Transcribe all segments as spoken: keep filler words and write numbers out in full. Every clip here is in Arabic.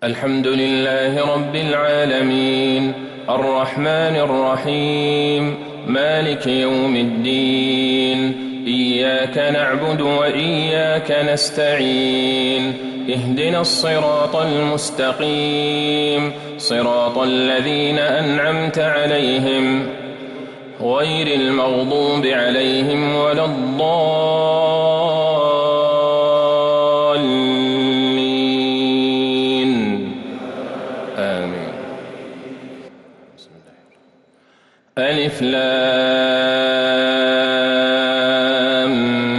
الحمد لله رب العالمين الرحمن الرحيم مالك يوم الدين إياك نعبد وإياك نستعين اهدنا الصراط المستقيم صراط الذين أنعمت عليهم غير المغضوب عليهم ولا الضالين آمين. ألف لام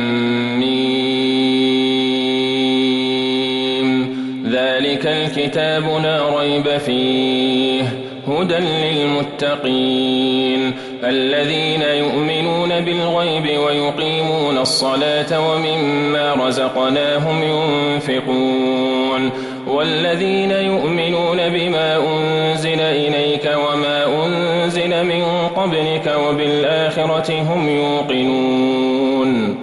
ميم ذلك الكتاب لا ريب فيه هدى للمتقين الذين يؤمنون بالغيب ويقيمون الصلاة ومما رزقناهم ينفقون والذين يؤمنون بما أنزل إليك وما أنزل من قبلك وبالآخرة هم يوقنون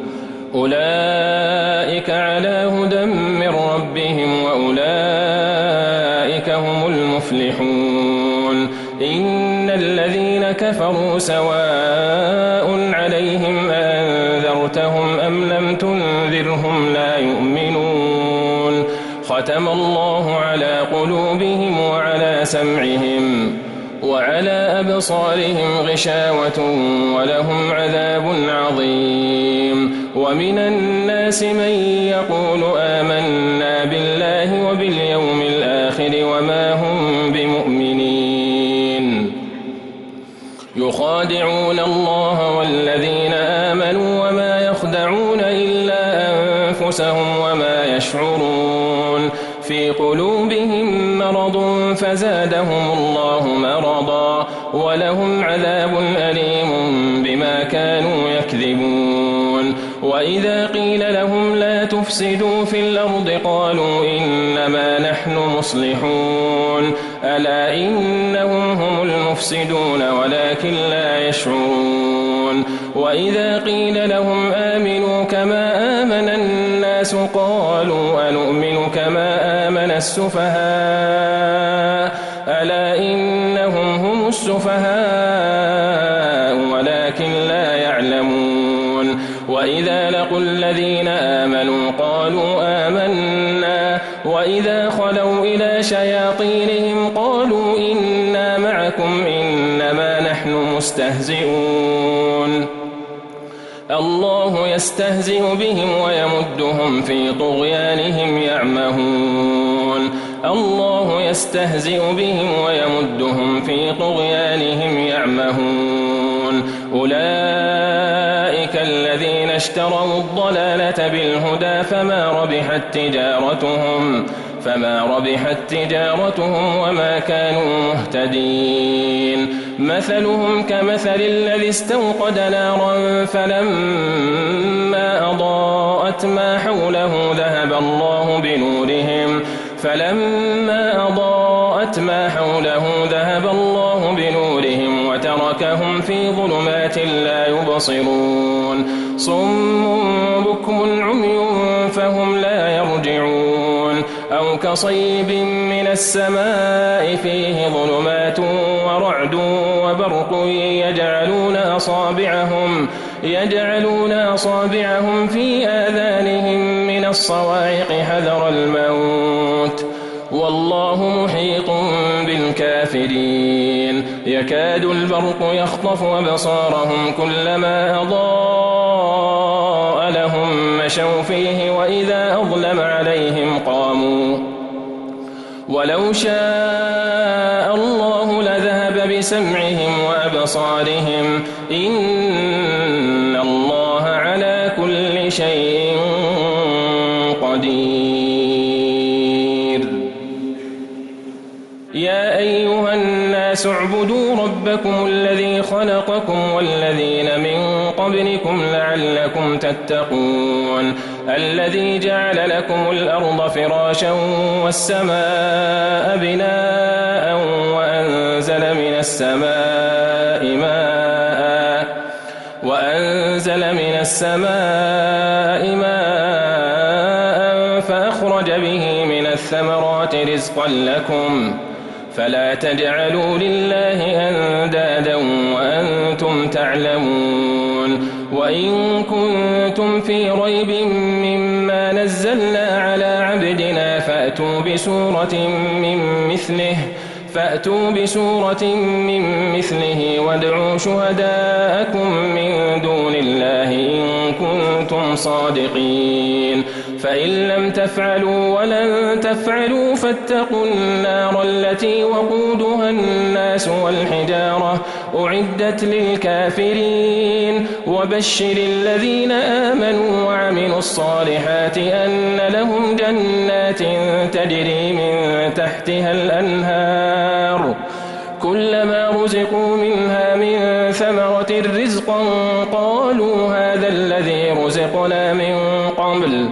أولئك على هدى من ربهم وأولئك هم المفلحون إن الذين كفروا سواء عليهم أنذرتهم أم لم تنذرهم لا يؤمنون ختم الله على قلوبهم وعلى سمعهم وعلى أبصارهم غشاوة ولهم عذاب عظيم ومن الناس من يقول آمنا بالله وباليوم الآخر وما هم بمؤمنين يخادعون الله والذين آمنوا وما يخدعون إلا أنفسهم وما يشعرون في قلوبهم مرض فزادهم الله مرضا ولهم عذاب أليم بما كانوا يكذبون وإذا قيل لهم لا تفسدوا في الأرض قالوا إنما نحن مصلحون ألا إنهم هم المفسدون ولكن لا يشعرون وإذا قيل لهم آمنوا كما آمن الناس قالوا أنؤمن كما آمن السفهاء ألا إنهم هم السفهاء ولكن لا يعلمون وإذا لقوا الذين آمنوا قالوا آمنا وإذا خلوا إلى شياطينهم قالوا إنا معكم إنما نحن مستهزئون الله يستهزئ بهم ويمدهم في طغيانهم يعمهون الله يستهزئ بهم ويمدهم في طغيانهم يعمهون أولئك الذين اشتروا الضلالة بالهدى فما ربحت تجارتهم فما ربحت تجارتهم وما كانوا مهتدين مثلهم كمثل الذي استوقد نارا فلما أضاءت ما حوله ذهب الله بنورهم فلما أضاءت ما حوله ذهب الله بنورهم وتركهم في ظلمات لا يبصرون صم بكم عمي فهم لا يرجعون أو كصيب من السماء فيه ظلمات ورعد وبرق يجعلون أصابعهم يجعلون أصابعهم في آذانهم من الصواعق حذر الموت والله محيط بالكافرين يكاد البرق يخطف أبصارهم كلما أضاء لهم مشوا فيه وإذا أظلم عليهم قاموا ولو شاء الله لذهب بسمعهم وأبصارهم إن الله على كل شيء قدير يا أيها الناس اعبدوا ربكم الذي خلقكم والذين من قبلكم لعلكم تتقون الذي جعل لكم الأرض فراشا والسماء بناء وأنزل من السماء ماء وأنزل من السماء ماء فأخرج به من الثمرات الثمرات رزقا لكم فلا تجعلوا لله أندادا وأنتم تعلمون وإن كنتم في ريب مما نزلنا على عبدنا فأتوا بسورة من مثله فأتوا بسورة من مثله وادعوا شهداءكم من دون الله إن كنتم صادقين فإن لم تفعلوا ولن تفعلوا فاتقوا النار التي وقودها الناس والحجارة أعدت للكافرين وبشر الذين آمنوا وعملوا الصالحات أن لهم جنات تجري من تحتها الأنهار كلما رزقوا منها من ثمرة رزقا قالوا هذا الذي رزقنا من قبل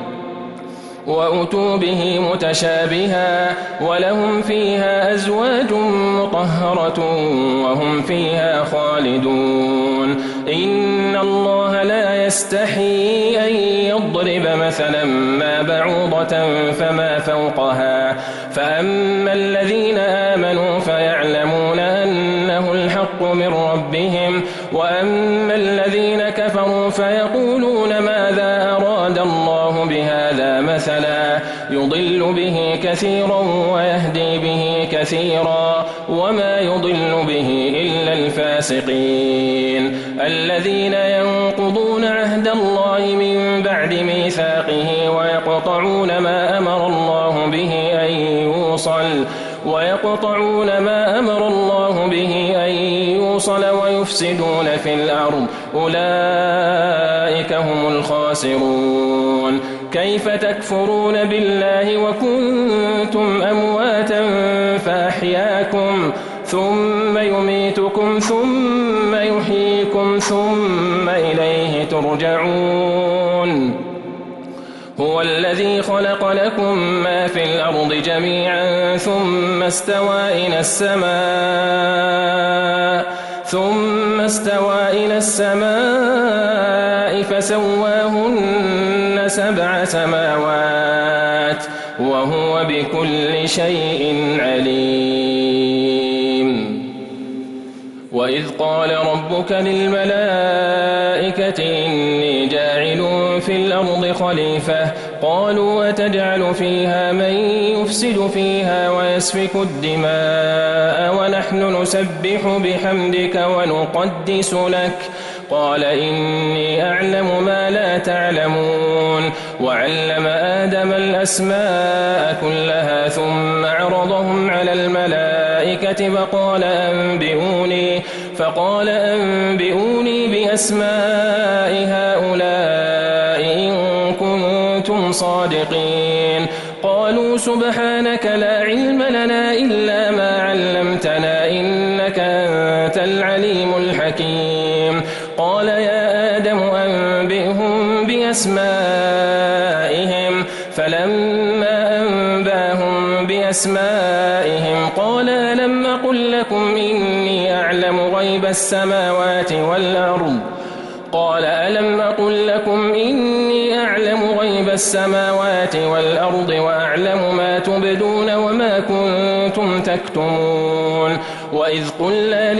وأتوا به متشابها ولهم فيها أزواج مطهرة وهم فيها خالدون إن الله لا يستحي أن يضرب مثلا ما بعوضة فما فوقها فأما الذين آمنوا فيعلمون أنه الحق من ربهم وأما الذين كفروا فيقولون ماذا أراد الله بهذا مثلا يضل به كثيرا ويهدي به كثيرا وما يضل به إلا الفاسقين الذين ينقضون عهد الله من بعد ميثاقه ويقطعون ما أمر الله به أن يوصل ويقطعون ما أمر الله به أن يوصل ويفسدون في الأرض أولئك هم الخاسرون كيف تكفرون بالله وكنتم أمواتا فأحياكم ثم يميتكم ثم يحييكم ثم إليه ترجعون هو الذي خلق لكم ما في الأرض جميعا ثم استوى إلى السماء ثم استوى إلى السماء فسواهن سبع سماوات وهو بكل شيء عليم وإذ قال ربك للملائكة إني جاعل في الأرض خليفة قالوا أتجعل فيها من يفسد فيها ويسفك الدماء ونحن نسبح بحمدك ونقدس لك قال إني أعلم ما لا تعلمون وعلم آدم الأسماء كلها ثم عرضهم على الملائكة فقال أنبئوني فقال أنبئوني بأسماء هؤلاء إن كنتم صادقين قالوا سبحانك لا علم لنا إلا ما علمتنا إنك أنت العليم الحكيم قال يا آدم أنبئهم بأسمائهم فلما أنباهم بأسمائهم قال ألم أقل لكم إني أعلم غيب السماوات والأرض قال ألم أقل لكم إني أعلم غيب السماوات والأرض وأعلم ما تبدون وما كنتم تكتمون وإذ قلنا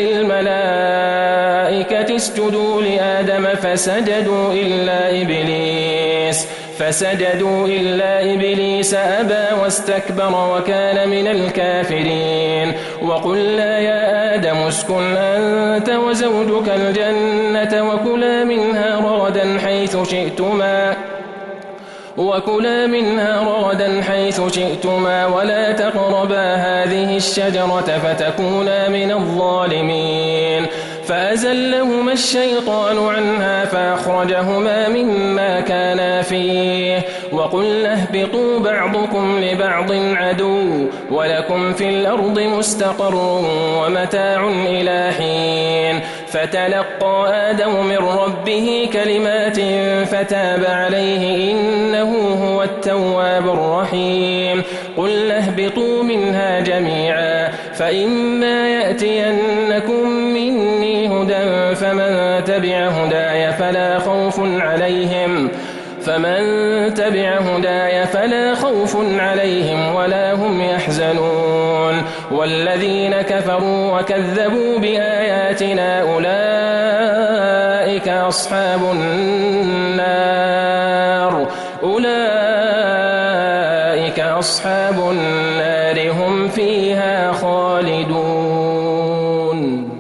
للملائكة اسجدوا لآدم فسجدوا إلا إبليس فسجدوا إلا إبليس أبى واستكبر وكان من الكافرين وقلنا يا آدم اسكن أنت وزوجك الجنة وكلا منها رغدا حيث شئتما وكلا منها رغدا حيث شئتما ولا تقربا هذه الشجرة فتكونا من الظالمين فأزلهما الشيطان عنها فأخرجهما مما كانا فيه وقلنا اهبطوا بعضكم لبعض عدو ولكم في الأرض مستقر ومتاع إلى حين فتلقى آدم من ربه كلمات فتاب عليه إنه هو التواب الرحيم قلنا اهبطوا منها جميعا فإما يأتينكم مني هدى فمن تبع هداي فلا خوف عليهم فمن تبع هداي فلا خوف عليهم ولا هم يحزنون والذين كفروا وكذبوا بآياتنا أولئك أصحاب النار أولئك أصحاب النار هم فيها خالدون.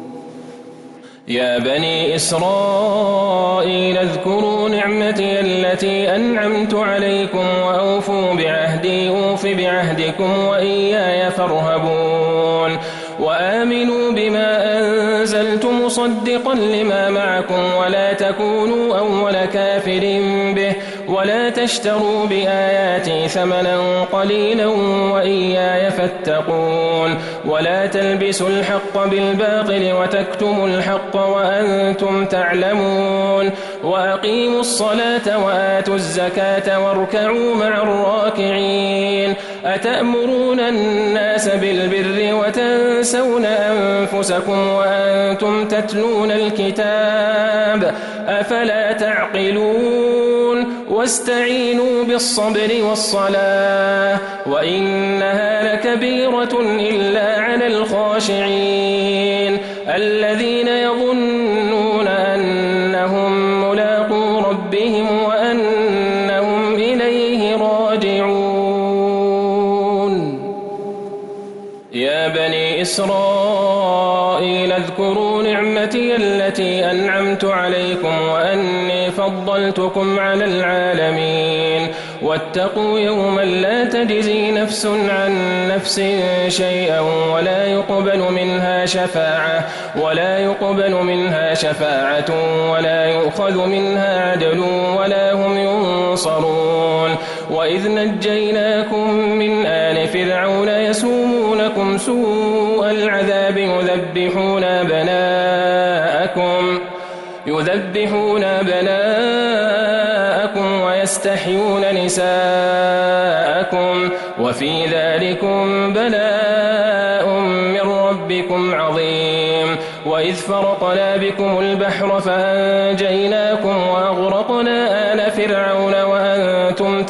يا بني إسرائيل اذكروا نعمتي التي أنعمت عليكم وأوفوا بعهدي أوف بعهدكم وإياي فارهبون وآمنوا بما أنزلت مصدقا لما معكم ولا تكونوا أول كافر به ولا تشتروا بآياتي ثمنا قليلا وإياي فاتقون ولا تلبسوا الحق بالباطل وتكتموا الحق وأنتم تعلمون وأقيموا الصلاة وآتوا الزكاة واركعوا مع الراكعين أتأمرون الناس بالبر وتنسون أنفسكم وأنتم تتلون الكتاب أفلا تعقلون واستعينوا بالصبر والصلاة وإنها لكبيرة إلا على الخاشعين الذين يظنون أنهم ملاقو ربهم وأنهم إليه راجعون. يا بني إسرائيل اذكروا نعمتي التي أنعمت عليكم وأني فضلتكم على العالمين واتقوا يوما لا تجزي نفس عن نفس شيئا ولا يقبل منها شفاعة ولا يقبل منها شفاعة ولا يؤخذ منها عدل ولا هم ينصرون وإذ نجيناكم من آل فرعون يسومونكم سوء العذاب يذبحون أبناءكم يذبحون أبناءكم ويستحيون نساءكم وفي ذلكم بلاء من ربكم عظيم. وإذ فرقنا بكم البحر فأنجيناكم وأغرقنا آل فرعون وأنتم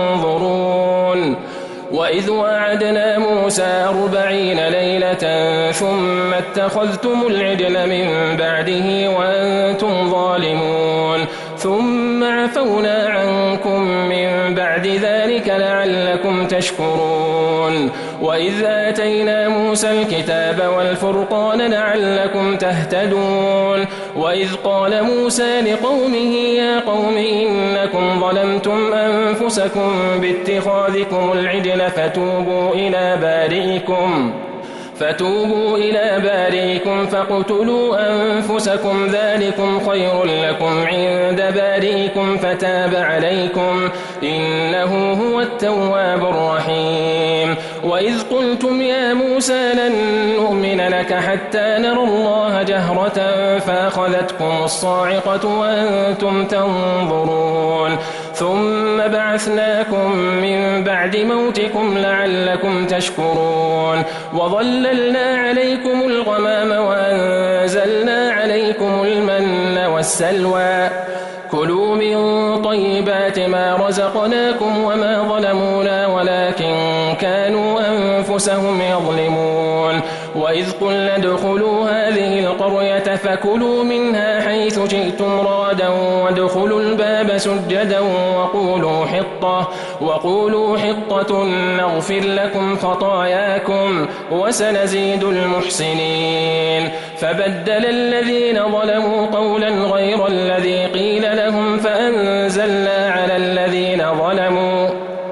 تنظرون وإذ وعدنا موسى أربعين ليلة ثم اتخذتم العجل من بعده وأنتم ظالمون ثم عفونا عنكم من بعد ذلك لعلكم تشكرون وإذ آتينا موسى الكتاب والفرقان لعلكم تهتدون وإذ قال موسى لقومه يا قوم إنكم ظلمتم أنفسكم باتخاذكم العجل فتوبوا إلى بارئكم فتوبوا إلى بارئكم فاقتلوا أنفسكم ذلكم خير لكم عند بارئكم فتاب عليكم إنه هو التواب الرحيم. وإذ قلتم يا موسى لن نؤمن لك حتى نرى الله جهرة فأخذتكم الصاعقة وأنتم تنظرون ثم بعثناكم من بعد موتكم لعلكم تشكرون وظللنا عليكم الغمام وأنزلنا عليكم المن والسلوى كلوا من طيبات ما رزقناكم وما ظلمونا ولكن كانوا أنفسهم يظلمون. وإذ قلنا ادخلوا هذه القرية فكلوا منها حيث شئتم رغدا وادخلوا الباب سجدا وقولوا حطة وقولوا حطة نغفر لكم خطاياكم وسنزيد المحسنين. فبدل الذين ظلموا قولا غير الذي قيل لهم فأنزلنا على الذين ظلموا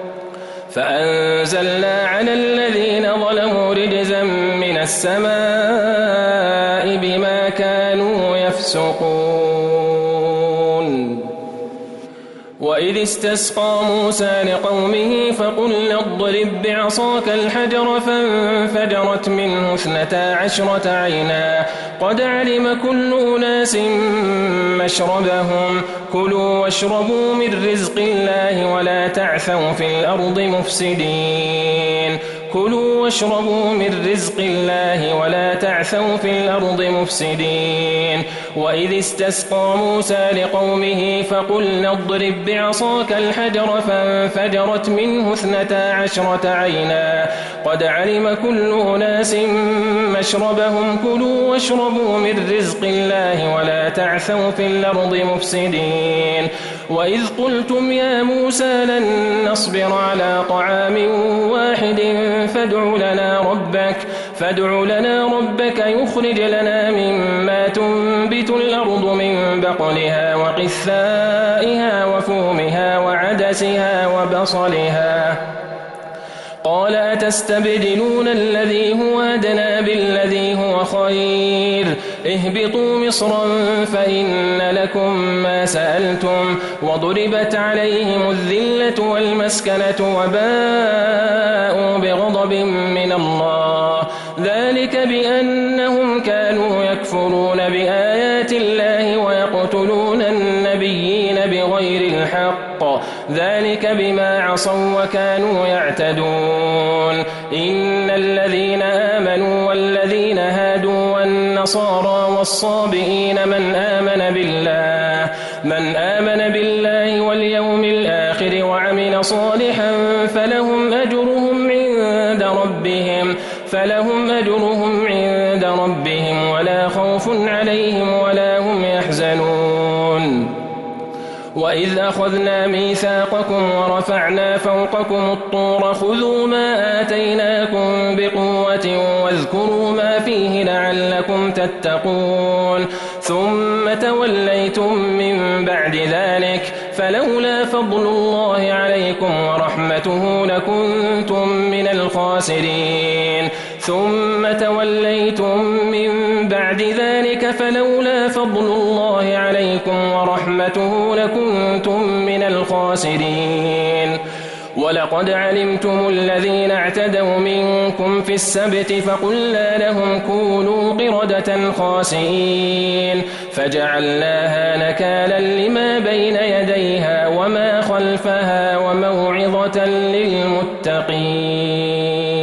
فأنزلنا على الذين ظلموا رجزا من السماء بما كانوا يفسقون. وإذ استسقى موسى لقومه فقلنا اضرب بعصاك الحجر فانفجرت منه اثنتا عشرة عينا قد علم كل أناس مشربهم كلوا واشربوا من رزق الله ولا تعثوا في الأرض مفسدين كلوا واشربوا من رزق الله ولا تعثوا في الأرض مفسدين وإذ استسقى موسى لقومه فقلنا اضرب بعصاك الحجر فانفجرت منه اثنتا عشرة عينا قد علم كل أناس مشربهم كلوا واشربوا من رزق الله ولا تعثوا في الأرض مفسدين وإذ قلتم يا موسى لن نصبر على طعام واحد فادع لنا ربك فادع لنا ربك يخرج لنا مما تنبت الأرض من بقلها وقثائها وفومها وعدسها وبصلها قال أتستبدلون الذي هو أدنى بالذي هو خير اهبطوا مصرا فإن لكم ما سألتم وضربت عليهم الذلة والمسكنة وباءوا بغضب من الله ذلك بأنهم كانوا يكفرون بآيات الله ويقتلون النبيين بغير الحق ذلك بما عصوا وكانوا يعتدون إن الذين آمنوا والذين هادوا والنصارى والصابئين من آمن بالله من آمن بالله واليوم الآخر وعمل صالحا فلهم أجرهم عند ربهم فلهم أجرهم عند ربهم ولا خوف عليهم ولا هم يحزنون وإذ أخذنا ميثاقكم ورفعنا فوقكم الطور خذوا ما آتيناكم بقوة واذكروا ما فيه لعلكم تتقون ثم توليتم من بعد ذلك فلولا فضل الله عليكم ورحمته لكنتم من الخاسرين ثم توليتم من بعد ذلك فلولا فضل الله عليكم ورحمته لكنتم من الخاسرين ولقد علمتم الذين اعتدوا منكم في السبت فقلنا لهم كونوا قردة خاسئين فجعلناها نكالا لما بين يديها وما خلفها وموعظة للمتقين.